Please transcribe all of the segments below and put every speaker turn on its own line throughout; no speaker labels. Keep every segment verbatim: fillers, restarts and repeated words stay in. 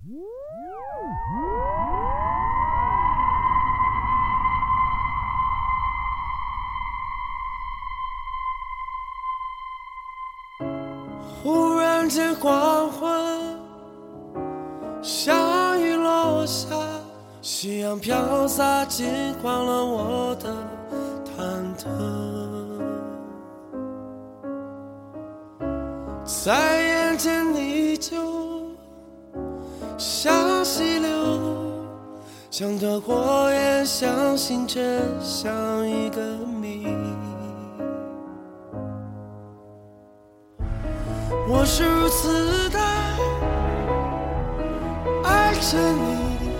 忽然间黄昏，下雨落下，夕阳飘洒，金黄了我的忐忑。在眼前你就像溪流，像的火焰，像星辰，像一个谜。我是如此的爱着你，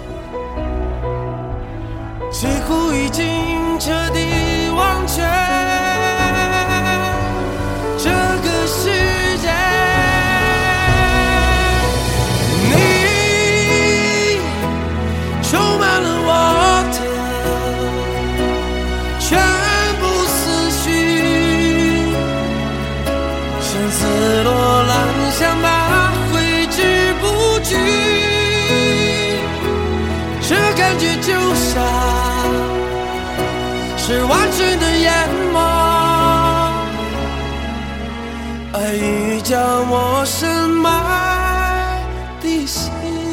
几乎已经彻底忘却这个世界。你充满了我的全部思绪，像刺落蓝想把挥之不去，这感觉就像是完全的淹没，爱已将我深埋地心。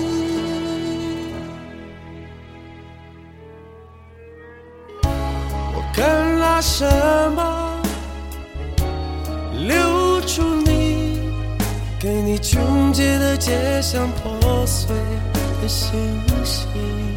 我敢拿什么留住你，给你穷竭的街，像破碎的星星，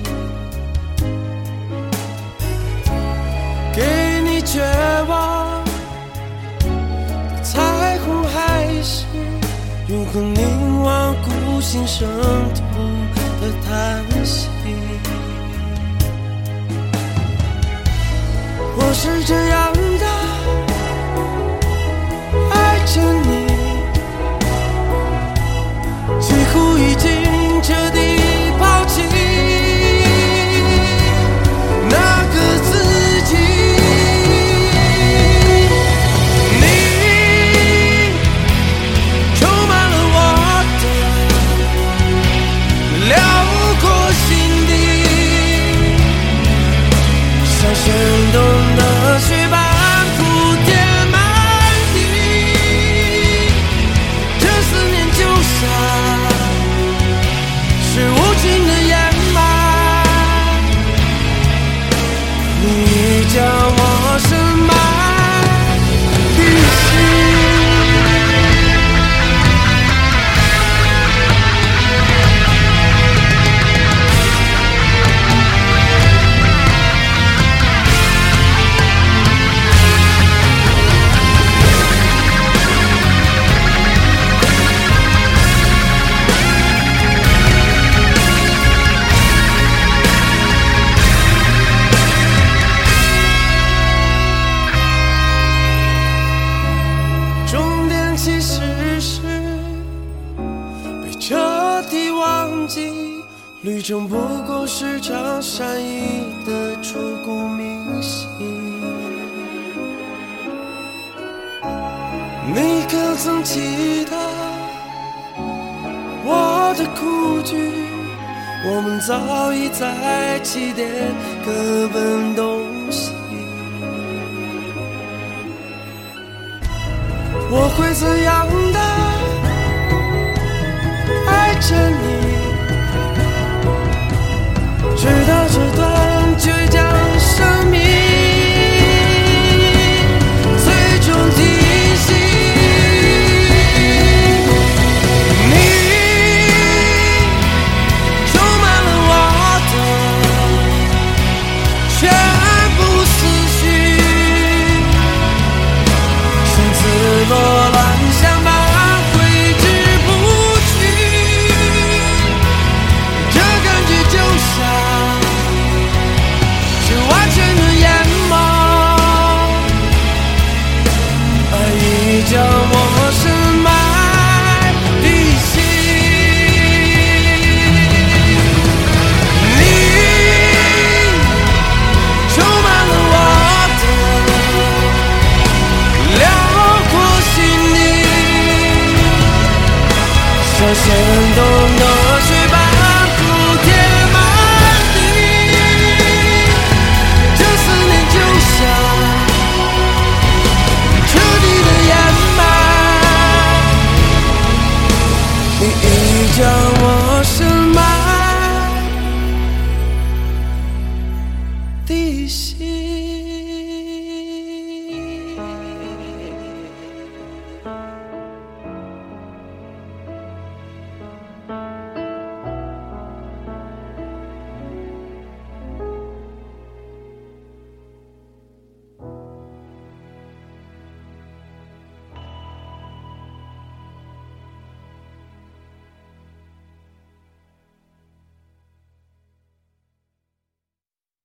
给你绝望的彩虹，还是永恒凝望孤星生土的叹息。我是这样的爱着你，几乎已经彻底抛弃那个自己。你充满了我的辽阔心底，像生动的雪般铺天满地，这思念就像是无尽的掩埋，你将我深埋地心。终点其实是被彻底忘记，旅程不过是场善意的烛光明星。你可曾记得我的苦句？我们早已在起点各奔东西。我会怎样的爱着你，直到这段倔强生命最终停息。你充满了我的全部思绪，像刺落蓝想把挥之不去， 将